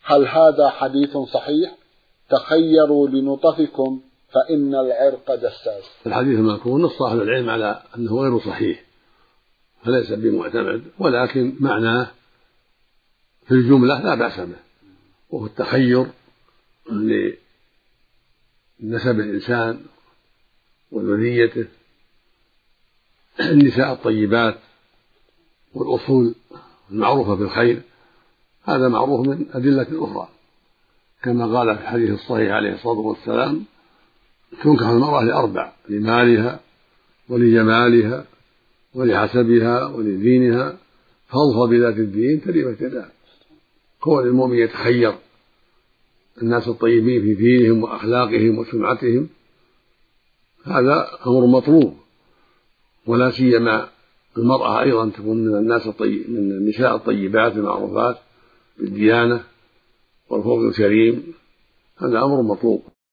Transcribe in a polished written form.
هل هذا حديث صحيح؟ تخيروا لنطفكم فإن العرق دساس. الحديث المذكور نص أهل العلم على أنه غير صحيح فليس بمعتمد، ولكن معناه في الجملة لا بأس به، وهو التخير لنسب الإنسان وذريته، النساء الطيبات والأصول المعروفة بالخير، هذا معروف من أدلة أخرى، كما قال في الحديث الصحيح عليه الصلاة والسلام: تنكح المرأة لأربع: لمالها ولجمالها ولحسبها ولدينها، فاظفر بذات الدين تربت يداها. كون المؤمن يتخير الناس الطيبين في دينهم وأخلاقهم وسمعتهم هذا أمر مطلوب، ولا سيما المرأة أيضا تكون من النساء الطيبات المعروفات بالديانة والخلق الكريم، هذا أمر مطلوب.